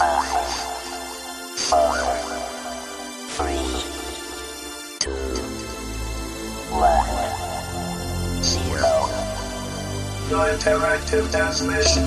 No interactive transmission.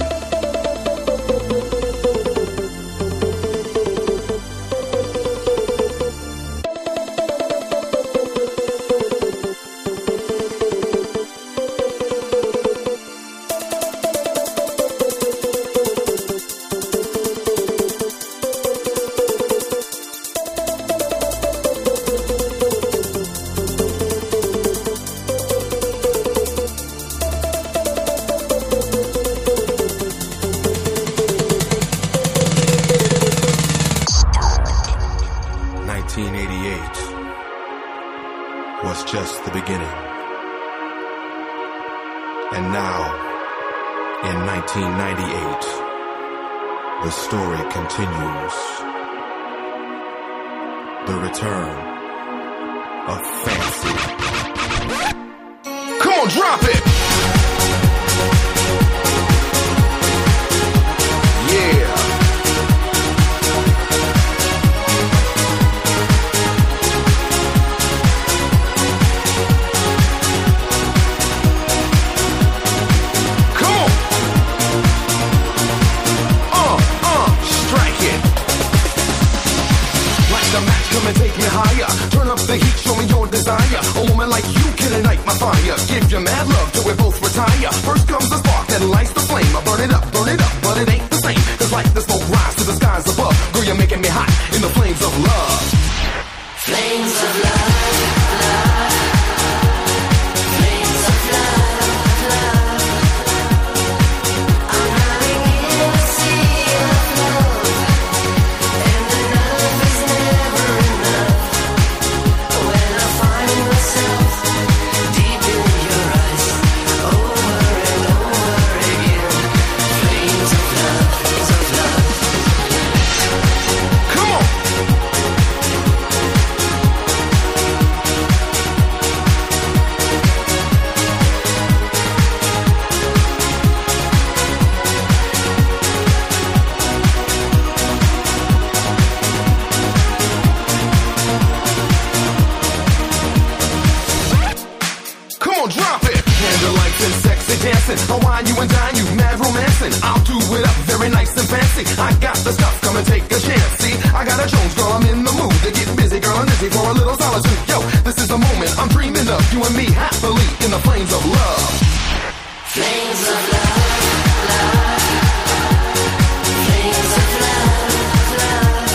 Was just the beginning. And now, in 1998, the story continues. The return of Fancy. Come on, drop it! Yeah. Come and take me higher. Turn up the heat, show me your desire. A woman like you can ignite my fire. Give you mad love till we both retire. First comes the spark that lights the flame. I burn it up, but it ain't the same. Cause like the smoke rise to the skies above. Girl, you're making me hot in the flames of love. Flames of love, love. Flames of love, love. I'm running in a sea of love. And the love is never enough. When I find myself deep in your eyes, over and over again. Flames of love, flames of love. Come on! Come on, drop it! Candlelights and sexy dancing. I'll wine you and dine you, mad romancing. I'll do it up very nice and fancy. I got the stuff, come and take a chance. See, I got a Jones, girl, I'm in the mood to get busy, girl, I'm busy for a little solitude. Yo, this is the moment I'm dreaming of. You and me happily in the flames of love. Flames of love, love. Flames of love, love.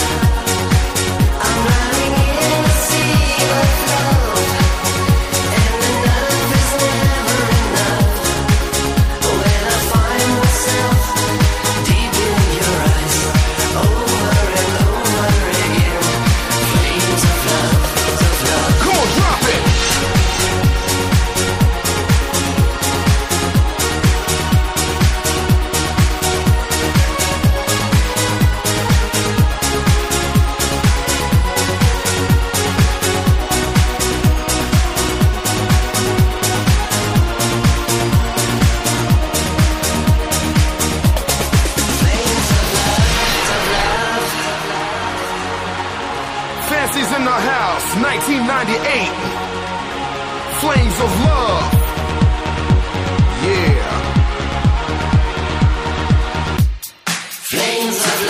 I'm running in a sea of love. And the love is never enough. When I find myself deep in your eyes, over and over again. Flames of love, flames of love. Come on, drop it! Fancy's in the house, 1998. Flames of love. Yeah. Flames of love.